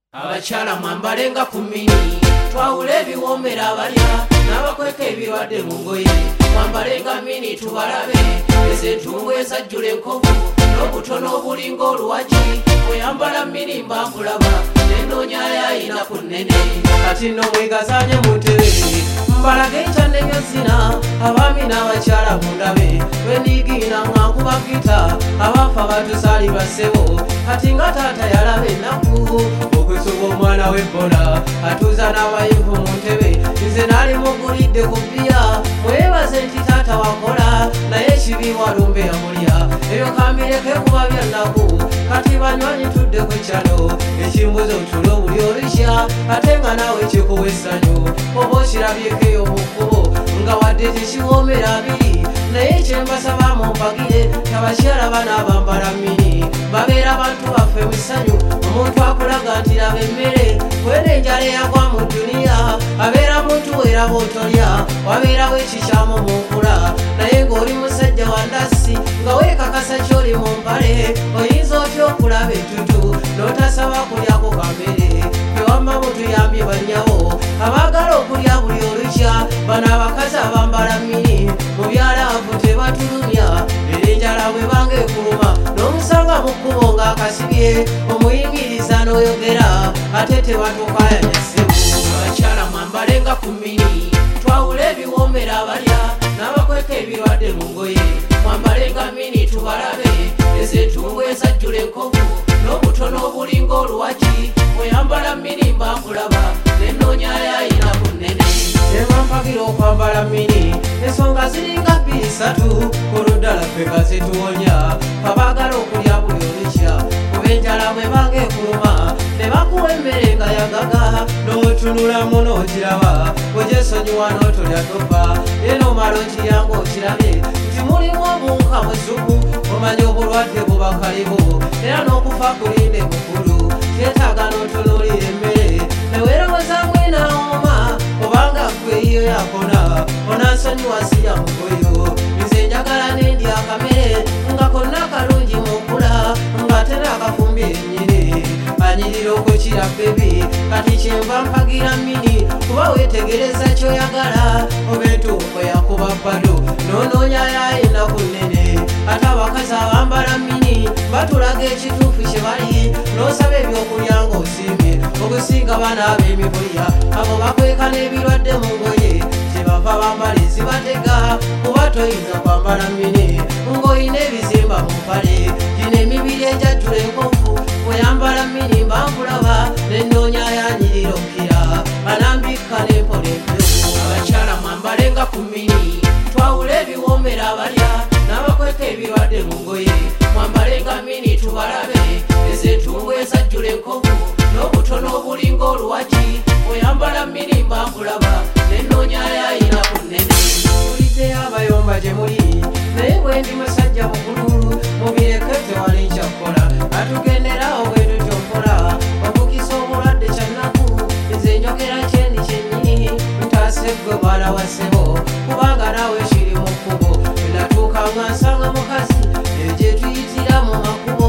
Abakyala mwambalenga ku mini, twawule ebiwoomera abalya n'abakweka ebirwadde mu ngoye. Mwambalenga mini tubalabe, ezentungu ezajjula enkovu n'obutono obulinga oluwagi. Bweyambala mini mba nkulaba, nenoonya yayina ku nnene. Kati nno mwegazaanye mu ntebe, mbalage ekyannenya zina, abaami n'abakyala mundabe. Bwendigiina nga nkuba gita, abafa batusaali bassebo. Kati nga taata yalaba ennaku, okusuba omwana w'ebbola, atuuza n'abayivu mu ntebe. Nze naali mugulidde ku bbiya, mwebaze nti taata wakola, naye ekibi walumbe yamulya. Eyo kambireke kuba bya nnaku, kati banywanyi tudde ku kyalo. Ekimbuzo otulo buli olukya, ate nga naawe kikuwa essanyu. Oba okirabyeko eyo mu kkubo, nga wadde tekiwoomera abiri. Naye kyembasaba mumpagire, abakyala bano abambala mini babeera bantu baffe mu ssanyu. Omuntu akulaga nti laba emmere, kwera enjala eyagwa mu duniya. Abeera muntu weeraba otolya, wabeerawo ekikyamu mu nkula. Naye ng'oli musajja wa ndasi, nga weekakasa ky'oli mu mpale, oyinza otya okulaba ettutu n'otasaba kulyako kamere. Bewamma mutuyambye bannyawo abaagala okulya buli olukya. Bano abakazi abambala mini mu byalaavu tebatulumya, era enjala bwe banga ekuluma n'omusanga mu kkubo ng'akasibye. Omuyingiriza n'oyogera ate tebatuuka yanyassebu. Abakyala mwambalenga ku mini, twawule ebiwoomera abalya n'abakweka ebirwadde mu ngoye. Mwambalenga mini tubalabe, ezentungu ezajjula enkovu n'obutono obulinga oluwagi. Bweyambala mini mba nkulaba, nenoonya yayina ku nnene. Ebampagira okwambala mini, ensonga ziringa bbiri ssatu, oludda laffe nga zituwonya. Abaagala okulya buli olukya, kuba enjala bwe banga ekuluma, ne bakuwa emmere nga yagaga. N'otunulamu n'okiraba, bwegyesonyiwa n'otolya tofa. Ye n'omala okirya ng'okirabye nti mulimu obunka mu ssupu. Omanya obulwadde buba kalibu, era n'okufa kulinde mukulu. Kyetaaga n'otunuulira emmere, neweerowooza mwinaoma, obanga ggwe iyo yakona onansonyiwa sirya mugoyo. Nze njagala n'endya akamere nga konna kalungi mu nkula, ng'ate n'akafumbye ennyini anyirira okukira bebi. Kati kyenva mpagira mini, kuba weetegereza ky'oyagala, oba entuuko yakuba bbado n'onoonya yayina ku nnene. Ate abakazi abambala mini batulaga ekituufu kye bali, n'osaba ebyokulya ng'osiimye. Okusinga bana ab'emibulya, abo bakweka n'ebirwadde mu ngoye, kyebava bambala ezibatega. Kuba toyinza kwambala mini ng'olina ebizimba mu mpale, gino emibiri egyajjula enkovu. Bweyambala mini mba nkulaba, nenoonya yanyirira okira, anambikka n'empolepyo. Abakyala mwambalenga ku mini, twawule ebiwoomera abalya n'abakweka ebirwadde mu ngoye. Mwambalenga mini tubalabe, ezentungu ezajjula enkovu n'obutono obulinga oluwagi. Bweyambala mini mba nkulaba, nenoonya yayina ku nnene. Muliddeyo abayomba gye muli, naye bwe ndi musajja mukulu, mubireke tewali nkyakola. Atugenderawo bwe tutyo nkola, okukisa obulwadde kyannaku. Nze njogera kyendi kyennyini, ntaase ggwe mwana wa ssebo, kubanga naawe kiri mu kkubo. Natuuka nga nsanga mukazi, eyo gye tuyitira mu makubo,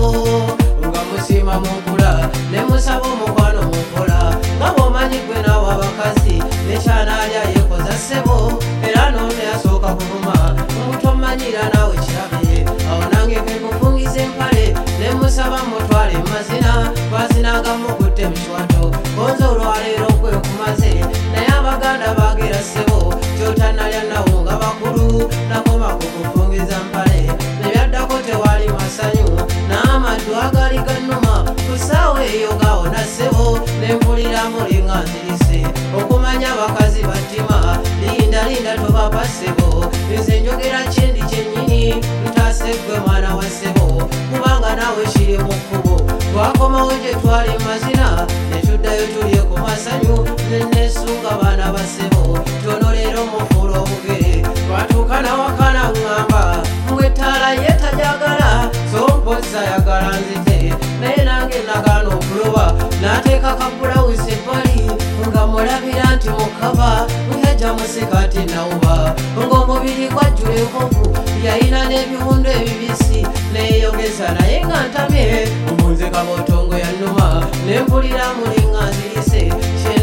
nga musiima mu nkula ne musaba omukwano mu nkola. Nga bw'omanyi ggwe naawe abakazi, nekyanaalya yeekoza ssebo, era n'ono yasooka kuluma. Mutomanyira naawe kirabye, awo nange ke kufungiza empale ne musaba mutwale mazina. Twazinanga mukutte mu kiwato, gonza olwaleero gwe kumaze. Naye abaganda baagera ssebo, ky'otannalya nawo nga bakulu. Nakoma ku kufungiza mpale, ne byaddako tewali masanyu, n'amaddu agali gannuma. Ku ssaawa eyo gawona ssebo, ne mpulira mulinga nzirise. Okumanya abakazi battima, linda tobapa ssebo. Nze njogera kyendi kyennyini, ntaase ggwe mwana wa ssebo, kubanga naawe kiri mu kkubo. Twakomawo gye twali mazina, ne tuddayo tulye ku masanyu. Ne neesunga baana ba ssebo, tono leero mufuula obugere. Twatuuka nawakana ŋŋamba mwe ettaala ye tajagala, so mpozzi ayagala nzite. Naye nange nagaana okuloba, n'ateeka kabulawuzi ebbali, nga mulabira nti mukaba yajja musikaati nawuba. Ng'omubiri gwajjula enkovu, yayina n'ebiwundu ebibisi, neeyogeza naye nga ntamye. Omunze kabotongo yannuma, ne mpulira mulinga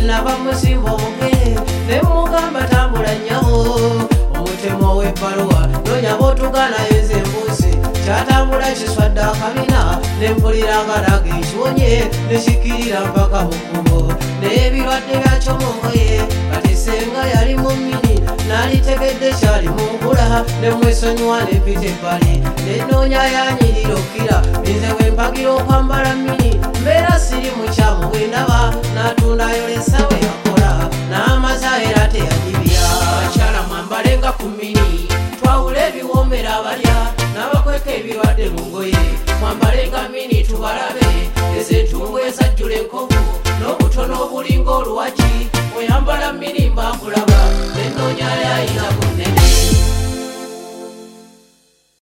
nava musimba omugere ne mugamba tambula nnyawo omutemo w'ebbaluwa nonya bootugana yenze embuusi kyatambula kiswadde akabina ne mpulira ngalaga ekiwonye ne kikirira mpaka mu kkubo n'ebirwadde byakyo mu ngoye kati senga yali mu mmini nalitegedde kyali mu nkula ne mwesonyiwa ne mpita ebbali ne noonya yanyirira okkira nze bwe mpagira okwambala mmini mbeera siri mukyamu bwe ndaba n'atundayo lesa bwe yakola n'amaza era teyagibya abakyala mwambalenga ku mmini twawula ebiwombera abalya n'abakweka ebirwadde mu ngoye